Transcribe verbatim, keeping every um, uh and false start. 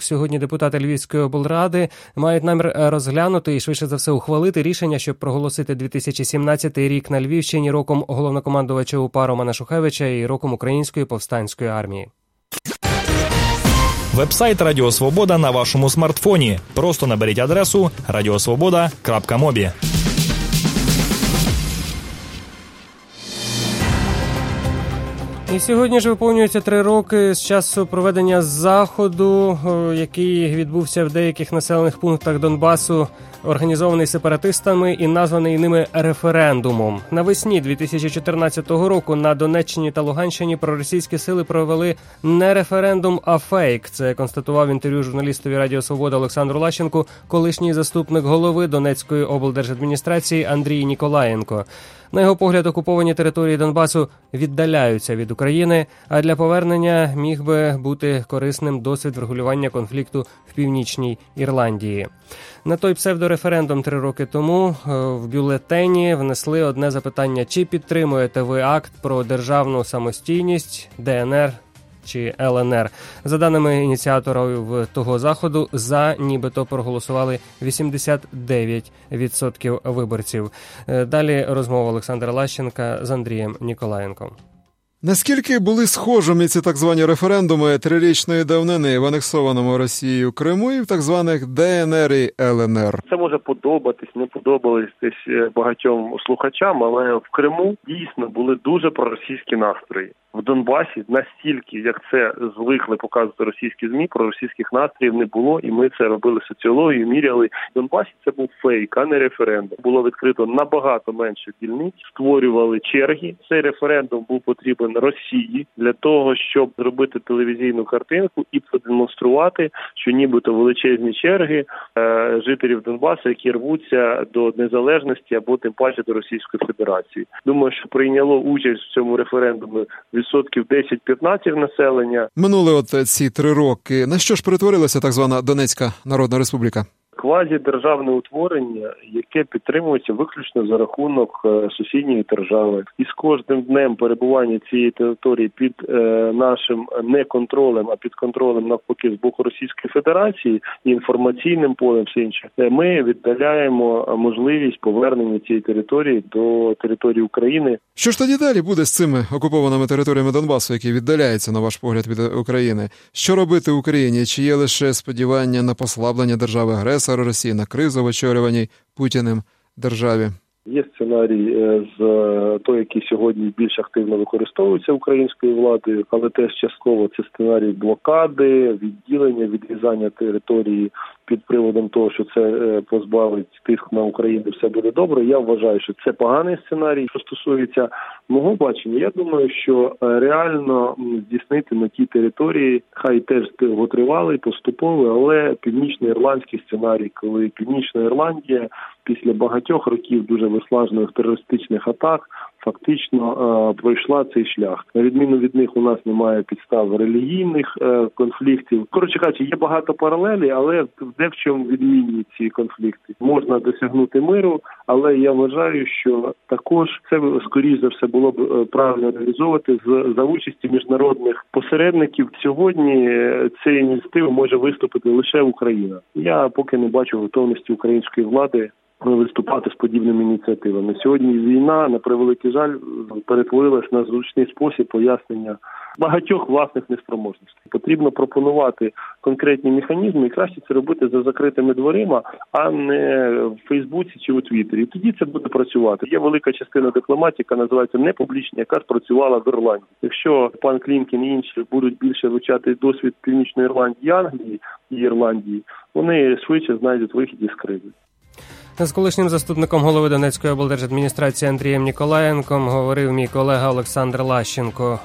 Сьогодні депутати Львівської облради мають намір розглянути і швидше за все ухвалити рішення, щоб проголосити дві тисячі сімнадцятий рік на Львівщині роком головнокомандувача УПА Романа Шухевича і роком Української повстанської армії. Веб-сайт Радіо Свобода на вашому смартфоні. Просто наберіть адресу радіосвобода крапка мобі. І сьогодні ж виповнюється три роки з часу проведення заходу, який відбувся в деяких населених пунктах Донбасу, організований сепаратистами і названий ними референдумом. Навесні дві тисячі чотирнадцятого року на Донеччині та Луганщині проросійські сили провели не референдум, а фейк. Це констатував в інтерв'ю журналістові Радіо Свобода Олександру Лащенку колишній заступник голови Донецької облдержадміністрації Андрій Ніколаєнко. На його погляд, окуповані території Донбасу віддаляються від України, а для повернення міг би бути корисним досвід врегулювання конфлікту в Північній Ірландії. На той псевдореферендум три роки тому в бюлетені внесли одне запитання: чи підтримуєте ви акт про державну самостійність ДНР чи ЛНР. За даними ініціаторів того заходу, за нібито проголосували вісімдесят дев'ять відсотків виборців. Далі розмова Олександра Лащенка з Андрієм Ніколаєнком. Наскільки були схожими ці так звані референдуми трирічної давнини в анексованому Росією Криму і в так званих ДНР і ЛНР? Це може подобатись, не подобались десь багатьом слухачам, але в Криму дійсно були дуже проросійські настрої. В Донбасі настільки, як це звикли показувати російські ЗМІ, проросійських настроїв не було, і ми це робили соціологію, міряли. В Донбасі це був фейк, а не референдум. Було відкрито набагато менше дільниць, створювали черги. Цей референдум був потрібен Росії для того, щоб зробити телевізійну картинку і продемонструвати, що нібито величезні черги е, жителів Донбасу, які рвуться до незалежності або тим паче до Російської Федерації. Думаю, що прийняло участь в цьому референдумі відсотків десять-п'ятнадцять населення. Минули от ці три роки. На що ж перетворилася так звана Донецька Народна Республіка? Квазідержавне утворення, яке підтримується виключно за рахунок сусідньої держави. І з кожним днем перебування цієї території під е, нашим не контролем, а під контролем навпаки з боку Російської Федерації і інформаційним полем все інше, ми віддаляємо можливість повернення цієї території до території України. Що ж тоді далі буде з цими окупованими територіями Донбасу, які віддаляються, на ваш погляд, від України? Що робити Україні? Чи є лише сподівання на послаблення держави-агресора Росії, на кризу в очолюваній Путіним державі? Є сценарій з той, який сьогодні більш активно використовується українською владою, але теж частково це сценарій блокади, відділення, відрізання території під приводом того, що це позбавить тиск на Україну, все буде добре. Я вважаю, що це поганий сценарій. Що стосується мого бачення, я думаю, що реально здійснити на тій території, хай теж довготривалий, поступовий, але північно-ірландський сценарій, коли Північна Ірландія після багатьох років дуже виснажених терористичних атак фактично е, пройшла цей шлях. На відміну від них у нас немає підстав релігійних е, конфліктів. Коротше кажучи, є багато паралелей, але де в чому відмінні ці конфлікти? Можна досягнути миру, але я вважаю, що також це, скоріш за все, було б правильно реалізовувати з, за участі міжнародних посередників. Сьогодні цю ініціативу може виступити лише Україна. Я поки не бачу готовності української влади виступати з подібними ініціативами. Сьогодні війна, на превеликий жаль, перетворилась на зручний спосіб пояснення багатьох власних неспроможностей. Потрібно пропонувати конкретні механізми, і краще це робити за закритими дверима, а не в Фейсбуці чи у Твіттері. І тоді це буде працювати. Є велика частина дипломатії, яка називається непублічна, яка спрацювала в Ірландії. Якщо пан Клімкін і інші будуть більше вивчати досвід Північної Ірландії, Англії і Ірландії, вони швидше знайдуть вихід із кризи. З колишнім заступником голови Донецької облдержадміністрації Андрієм Ніколаєнком говорив мій колега Олександр Лащенко.